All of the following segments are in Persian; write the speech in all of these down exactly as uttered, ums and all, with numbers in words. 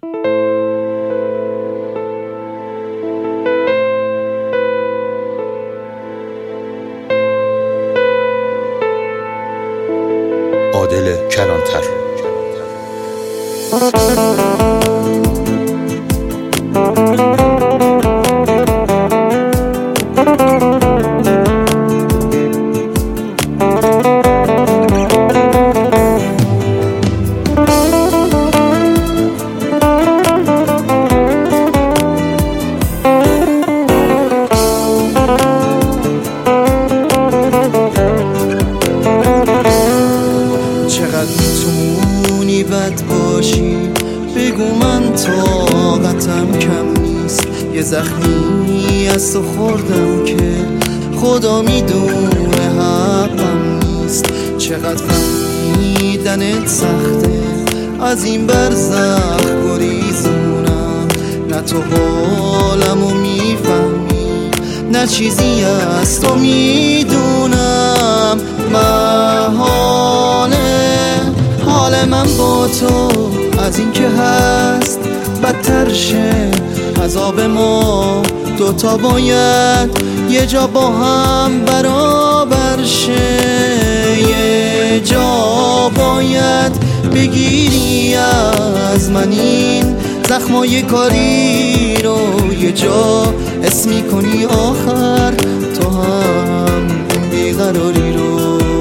عادل کلانتر. میتونی بد باشی بگو، من طاقتم کم نیست. یه زخمی از تو خوردم که خدا میدونه حقم نیست. چقدر فهمیدنت سخته، از این برزخ گریزونم. نه تو حالمو میفهمی، نه چیزی از تو میدونم. محاله حال من با تو از این که هست بدتر شه. عذاب ما دوتا باید یه جا با هم برابر شه. یه جا باید بگیری از من این زخمای کاری رو، یه جا اسمی کنی آخر تو هم این بیقراری رو.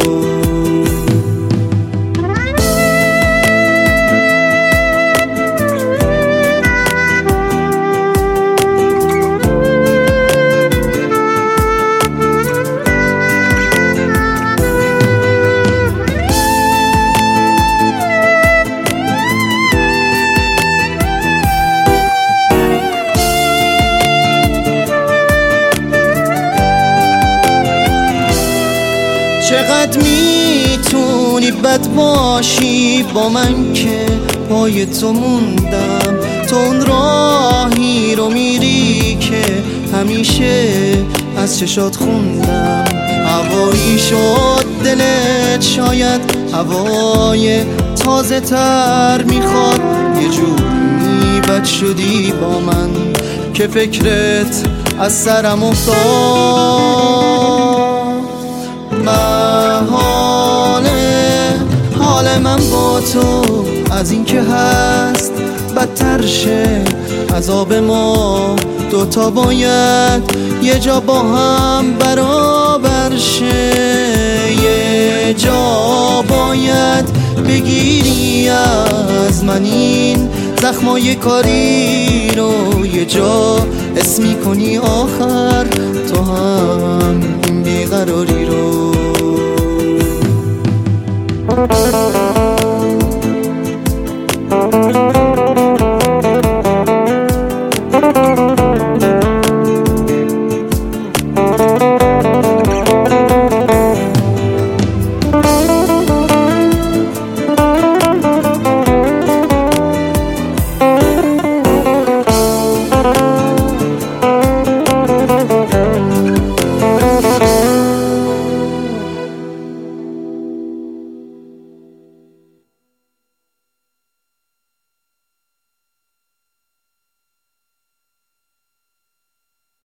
چقدر میتونی بد باشی با من که پای تو موندم. تو اون راهی رو میری که همیشه از چشات خوندم. هوایی شد دلت، شاید هوای تازه تر میخواد. یه جوری بد شدی با من که فکرت از سرم افتاد. محاله حال من با تو از این که هست بدتر شه. عذاب ما دوتا باید یه جا با هم برابر شه. یه جا باید بگیری از من این زخمای کاری رو، یه جا اسمی کنی آخر تو هم این بیقراری رو.